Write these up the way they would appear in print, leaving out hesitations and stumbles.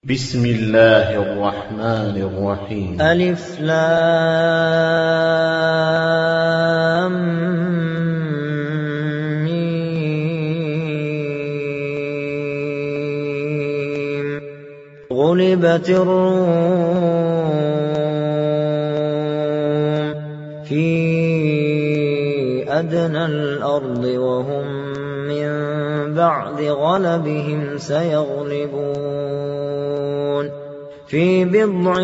بسم الله الرحمن الرحيم. ألف لام ميم. غلبت الروم في أدنى الأرض وهم من بعد غلبهم سيغلبون في بضع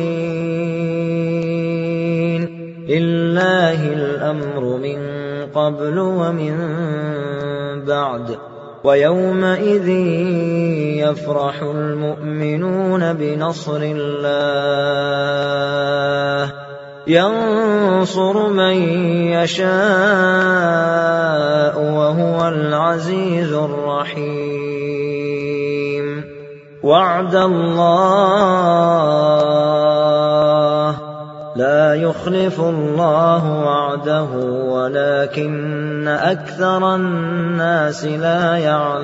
سنين. لله الأمر من قبل ومن بعد ويومئذ يفرح المؤمنون بنصر الله ينصر من يشاء وهو العزيز الرحيم. وعد الله لا يخلف الله وعده ولكن أكثر الناس لا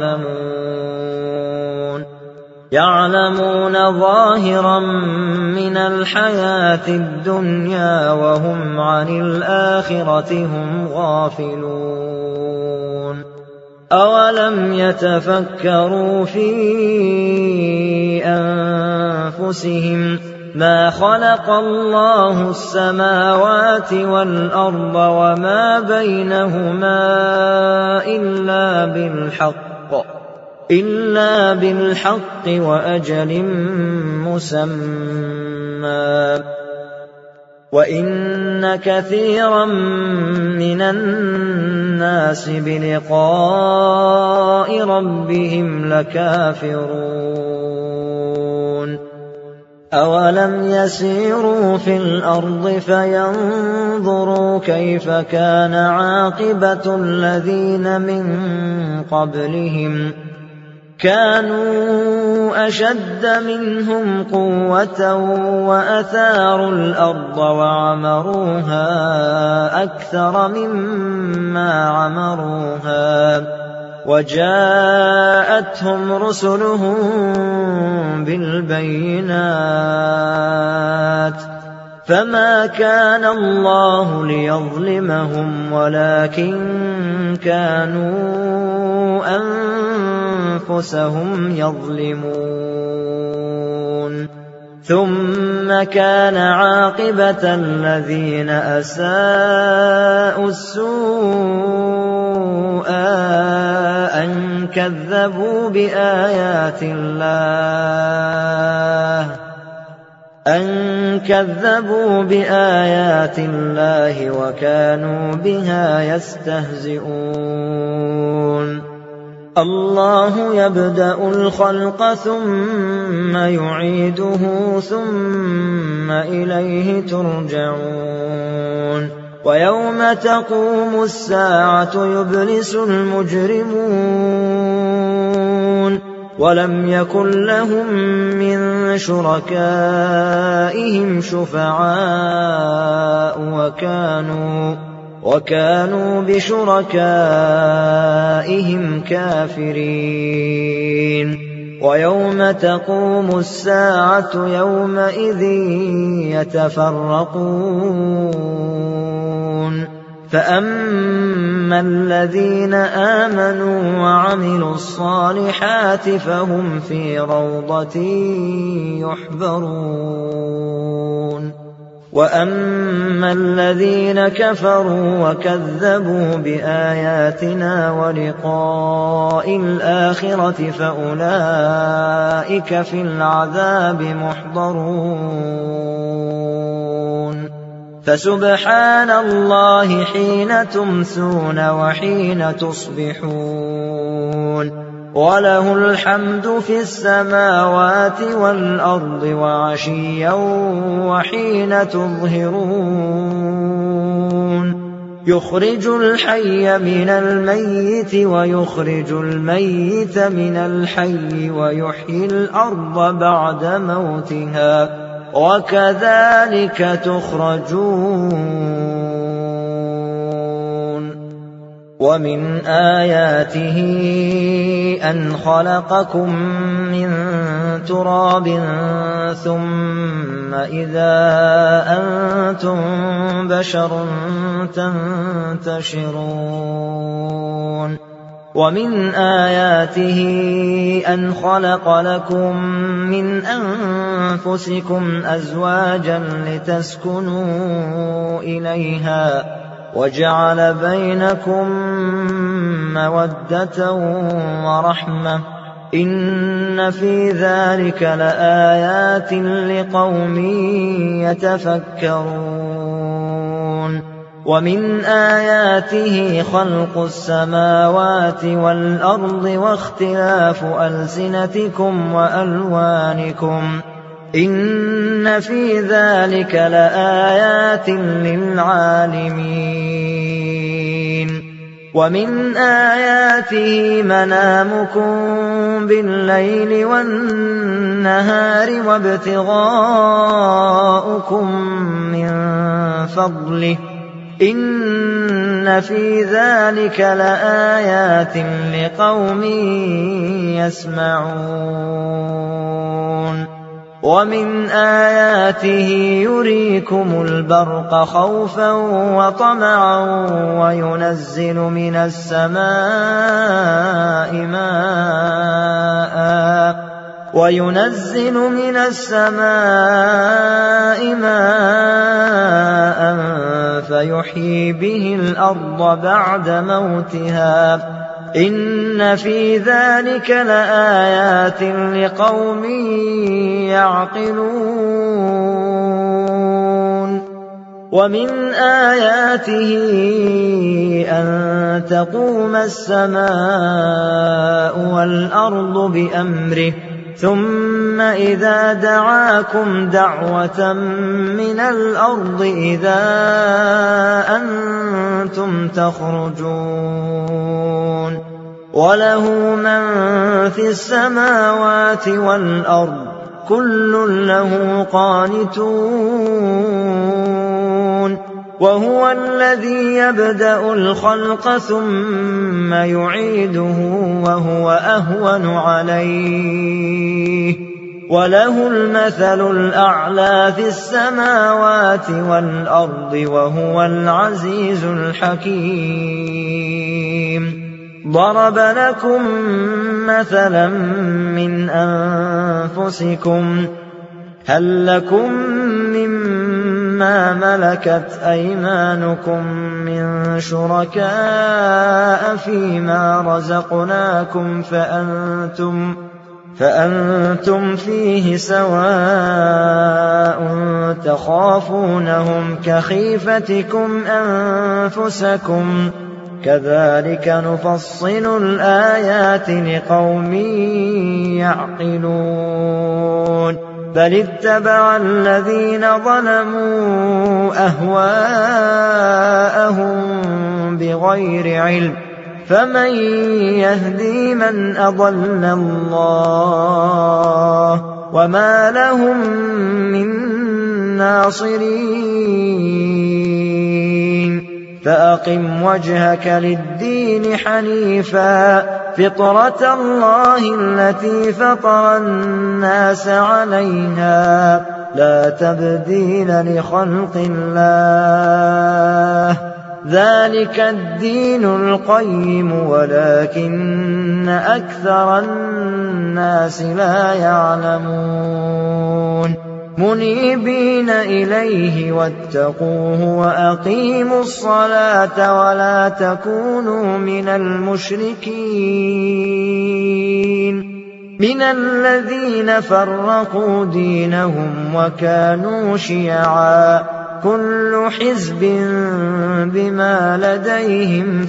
يعلمون ظاهرا من الحياة الدنيا وهم عن الآخرة هم غافلون. أولم يتفكروا في أنفسهم ما خلق الله السماوات والأرض وما بينهما إلا بالحق وأجل مسمى وإن كثيرا من الناس بلقاء ربهم لكافرون. أولم يسيروا في الأرض فينظروا كيف كان عاقبة الذين من قبلهم كانوا أشد منهم قوة وأثاروا الأرض وعمروها أكثر مما عمروها وجاءتهم رسلهم بالبينات فما كان الله ليظلمهم ولكن كانوا أنفسهم يظلمون. ثم كان عاقبة الذين أساءوا السوء أن كذبوا بآيات الله وكانوا بها يستهزئون. الله يبدأ الخلق ثم يعيده ثم إليه ترجعون. ويوم تقوم الساعة يبلس المجرمون ولم يكن لهم من شركائهم شفعاء وكانوا بشركائهم كافرين. ويوم تقوم الساعة يومئذ يتفرقون فأما الذين آمنوا وعملوا الصالحات فهم في روضة يحبرون. وأما الذين كفروا وكذبوا بآياتنا ولقاء الآخرة فأولئك في العذاب محضرون. فسبحان الله حين تمسون وحين تصبحون وله الحمد في السماوات والأرض وعشيا وحين تظهرون. يخرج الحي من الميت ويخرج الميت من الحي ويحيي الأرض بعد موتها وكذلك تخرجون. وَمِنْ آيَاتِهِ أَنْ خَلَقَكُم مِّن تُرَابٍ ثُمَّ إِذَا أَنتُم بَشَرٌ تَنتَشِرُونَ وَمِنْ آيَاتِهِ أَنْ خَلَقَ لَكُم مِّنْ أَنفُسِكُمْ أَزْوَاجًا لِّتَسْكُنُوا إِلَيْهَا وَجَعَلَ بَيْنَكُم مَّوَدَّةً وَرَحْمَةً ۚ إِنَّ فِي ذَٰلِكَ لَآيَاتٍ لِّقَوْمٍ يَتَفَكَّرُونَ وَمِنْ آيَاتِهِ خَلْقُ السَّمَاوَاتِ وَالْأَرْضِ وَاخْتِلَافُ أَلْسِنَتِكُمْ وَأَلْوَانِكُمْ ۚ إِنَّ فِي ذَٰلِكَ لَآيَاتٍ لِّلْعَالِمِينَ وَمِنْ آيَاتِهِ مَنَامُكُم بِاللَّيْلِ وَالنَّهَارِ وَابْتِغَاؤُكُم مِّن فَضْلِهِ ۚ إِنَّ فِي ذَٰلِكَ لَآيَاتٍ لِّقَوْمٍ يَسْمَعُونَ وَمِنْ آيَاتِهِ يُرِيكُمُ الْبَرْقَ خَوْفًا وَطَمَعًا وَيُنَزِّلُ مِنَ السَّمَاءِ مَاءً فَيُحْيِي بِهِ الْأَرْضَ بَعْدَ مَوْتِهَا ۚ إِنَّ فِي ذَٰلِكَ لَآيَاتٍ لِّقَوْمٍ يَعْقِلُونَ وَمِنْ آيَاتِهِ أَن تَقُومَ السَّمَاءُ وَالْأَرْضُ بِأَمْرِهِ ثُمَّ إِذَا دَعَاكُمْ دَعْوَةً مِّنَ الْأَرْضِ إِذَا أَنتُمْ تَخْرُجُونَ وَلَهُ مَن فِي السَّمَاوَاتِ وَالْأَرْضِ كُلٌّ لَّهُ قَانِتُونَ وَهُوَ الَّذِي يَبْدَأُ الْخَلْقَ ثُمَّ يُعِيدُهُ وَهُوَ أَهْوَنُ عَلَيْهِ ۖ وَلَهُ الْمَثَلُ الْأَعْلَىٰ فِي السَّمَاوَاتِ وَالْأَرْضِ ۖ وَهُوَ الْعَزِيزُ الْحَكِيمُ ضَرَبَ لَكُم مَّثَلًا مِّنْ أَنفُسِكُمْ ۖ هَل لَّكُم مِّمَّا مَلَكَتْ أَيْمَانُكُم مِّن شُرَكَاءَ فِيمَا رَزَقْنَاكُمْ فَأَنتُمْ فِيهِ سَوَاءٌ تَخَافُونَهُمْ كَخِيفَتِكُمْ أَنفُسَكُمْ ۚ كَذَٰلِكَ نُفَصِّلُ الْآيَاتِ لِقَوْمٍ يَعْقِلُونَ بَلِ اتَّبَعَ الَّذِينَ ظَلَمُوا أَهْوَاءَهُم بِغَيْرِ عِلْمٍ فَمَن يَهْدِي مَنْ أَضَلَّ اللَّهُ وَمَا لَهُم مِّن نَّاصِرِينَ فَأَقِمْ وَجْهَكَ لِلدِّينِ حَنِيفًا فِطْرَتَ اللَّهِ الَّتِي فَطَرَ النَّاسَ عَلَيْهَا ۚ لَا تَبْدِيلَ لِخَلْقِ اللَّهِ ۚ ذَٰلِكَ الدِّينُ الْقَيِّمُ وَلَٰكِنَّ أَكْثَرَ النَّاسِ لَا يَعْلَمُونَ مُنِيبِينَ إِلَيْهِ وَاتَّقُوهُ وَأَقِيمُوا الصَّلَاةَ وَلَا تَكُونُوا مِنَ الْمُشْرِكِينَ مِنَ الَّذِينَ فَرَّقُوا دِينَهُمْ وَكَانُوا شِيَعًا ۖ كُلُّ حِزْبٍ بِمَا لَدَيْهِمْ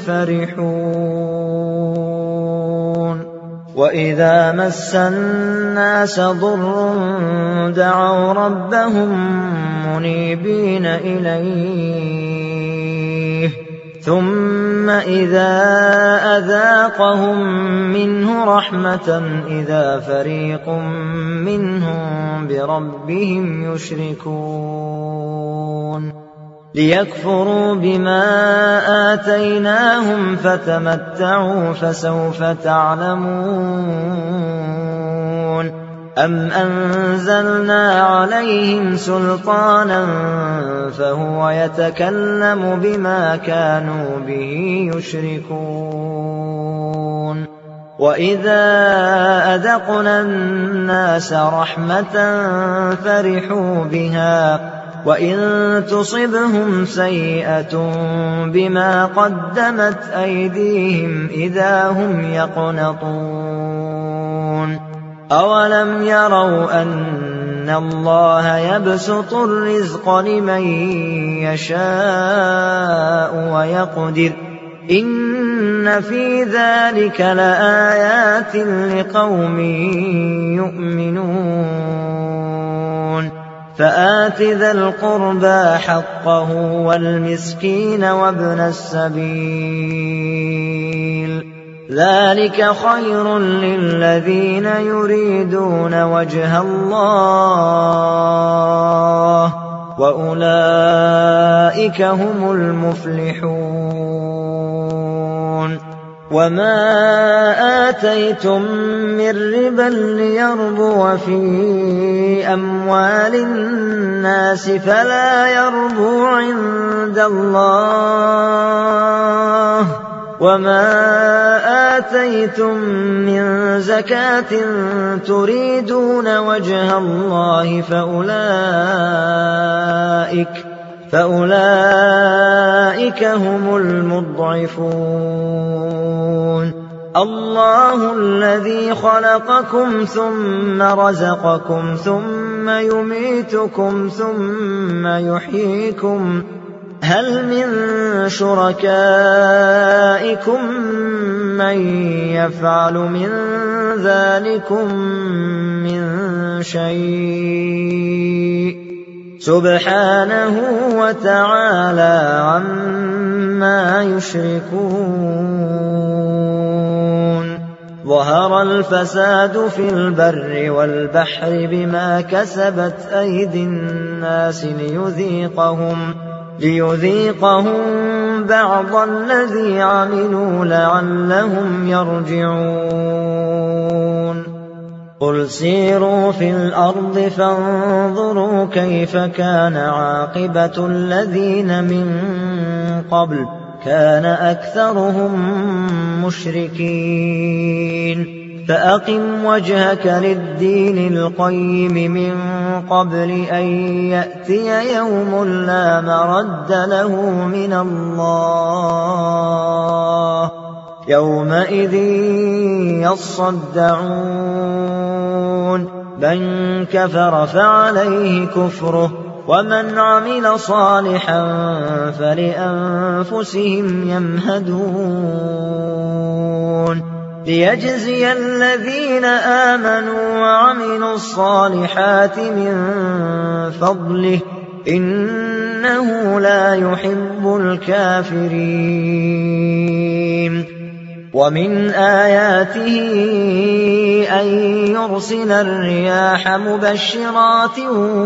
فَرِحُونَ وَإِذَا مَسَّ النَّاسَ ضُرٌّ دَعَوْا رَبَّهُم مُّنِيبِينَ إِلَيْهِ ثُمَّ إِذَا أَذَاقَهُم مِّنْهُ رَحْمَةً إِذَا فَرِيقٌ مِّنْهُم بِرَبِّهِمْ يُشْرِكُونَ ليكفروا بما آتيناهم فتمتعوا فسوف تعلمون أم أنزلنا عليهم سلطانا فهو يتكلم بما كانوا به يشركون وإذا أذقنا الناس رحمة فرحوا بها وإن تصبهم سيئة بما قدمت أيديهم إذا هم يقنطون أولم يروا أن الله يبسط الرزق لمن يشاء ويقدر إن في ذلك لآيات لقوم يؤمنون فآت ذا القربى حقه والمسكين وابن السبيل ذلك خير للذين يريدون وجه الله وأولئك هم المفلحون وما آتيتم من ربا ليربو في أموال الناس فلا يربو عند الله وما آتيتم من زكاة تريدون وجه الله فأولئك هم المضعفون الله الذي خلقكم ثم رزقكم ثم يميتكم ثم يحييكم هل من شركائكم من يفعل من ذلكم من شيء سبحانه وتعالى عما يشركون ظهر الفساد في البر والبحر بما كسبت أيدي الناس ليذيقهم بعض الذي عملوا لعلهم يرجعون قل سيروا في الأرض فانظروا كيف كان عاقبة الذين من قبل كان أكثرهم مشركين فأقم وجهك للدين القيم من قبل أن يأتي يوم لا مرد له من الله يومئذ يصدعون من كفر فعليه كفره ومن عمل صالحا فلأنفسهم يمهدون ليجزي الذين آمنوا وعملوا الصالحات من فضله إنه لا يحب الكافرين ومن آياته أن يرسل الرياح مبشرات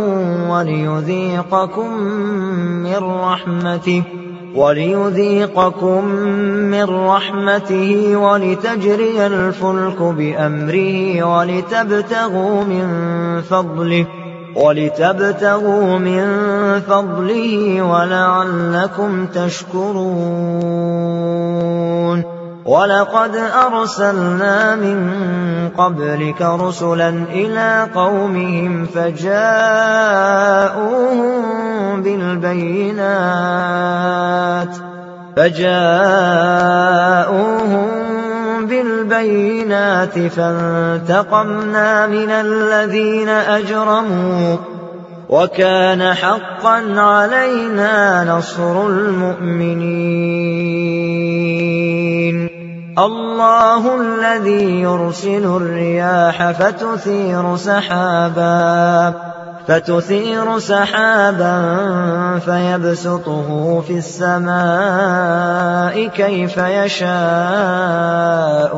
وليذيقكم من رحمته ولتجري الفلك بأمره ولتبتغوا من فضله ولعلكم تشكرون ولقد أرسلنا من قبلك رسلا إلى قومهم فجاءوهم بالبينات فانتقمنا من الذين أجرموا وكان حقا علينا نصر المؤمنين الله الذي يرسل الرياح فتثير سحابا فيبسطه في السماء كيف يشاء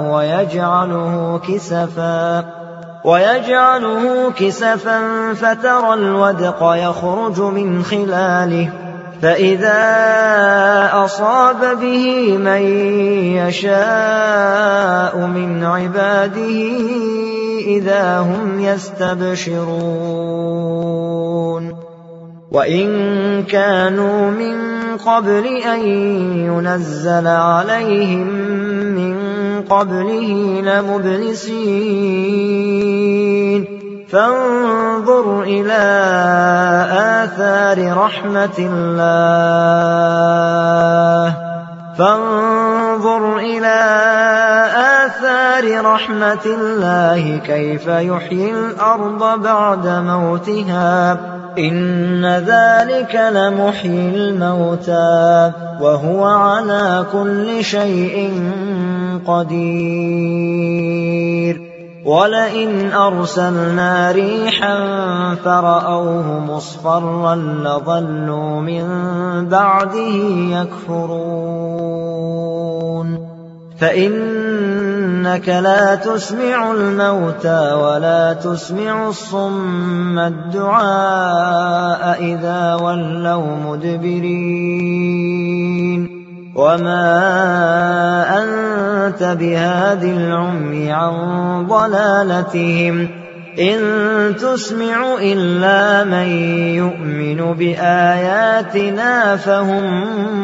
ويجعله كسفا فترى الودق يخرج من خلاله فإذا أصاب به من يشاء من عباده إذا هم يستبشرون وإن كانوا من قبل أن ينزل عليهم من قبله لمبلسين فانظر إلى آثار رحمة الله كيف يحيي الأرض بعد موتها إن ذلك لمحيي الموتى وهو على كل شيء قدير ولئن أرسلنا ريحا فرأوه مصفرا لظلوا من بعده يكفرون فإنك لا تسمع الموتى ولا تسمع الصم الدعاء إذا ولوا مدبرين وما أنت بهاد العمي عن ضلالتهم إن تسمع إلا من يؤمن بآياتنا فهم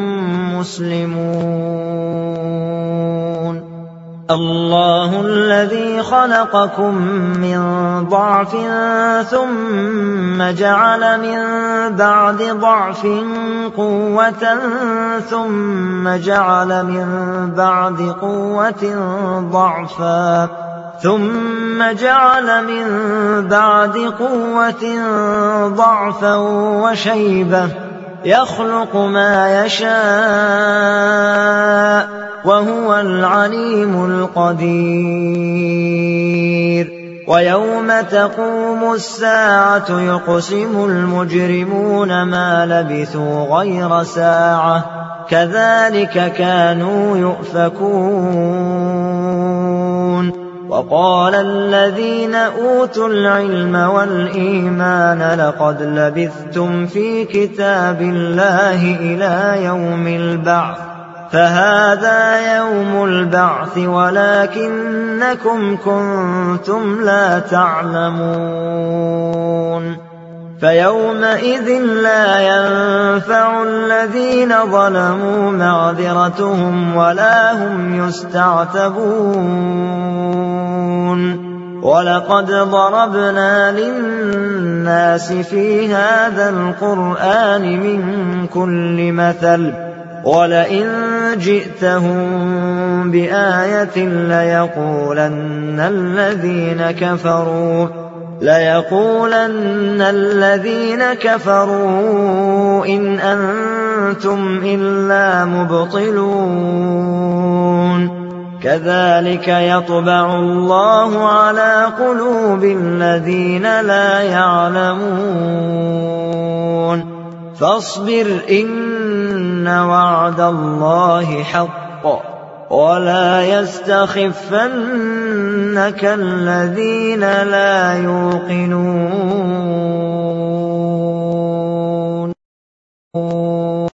مسلمون الله الذي خلقكم من ضعف ثم جعل من بعد ضعف قوة ثم جعل من بعد قوة ضعفا ثم جعل من بعد قوة ضعفا وشيبة يخلق ما يشاء وهو العليم القدير ويوم تقوم الساعة يقسم المجرمون ما لبثوا غير ساعة كذلك كانوا يؤفكون وقال الذين أوتوا العلم والإيمان لقد لبثتم في كتاب الله إلى يوم البعث فهذا يوم البعث ولكنكم كنتم لا تعلمون فيومئذ لا ينفع الذين ظلموا معذرتهم ولا هم يستعتبون ولقد ضربنا للناس في هذا القرآن من كل مثل ولئن جئتهم بآية ليقولن الذين كفروا إن أنتم إلا مبطلون كذلك يطبع الله على قلوب الذين لا يعلمون فاصبر إن وعد الله حق ولا يستخفنك الذين لا يوقنون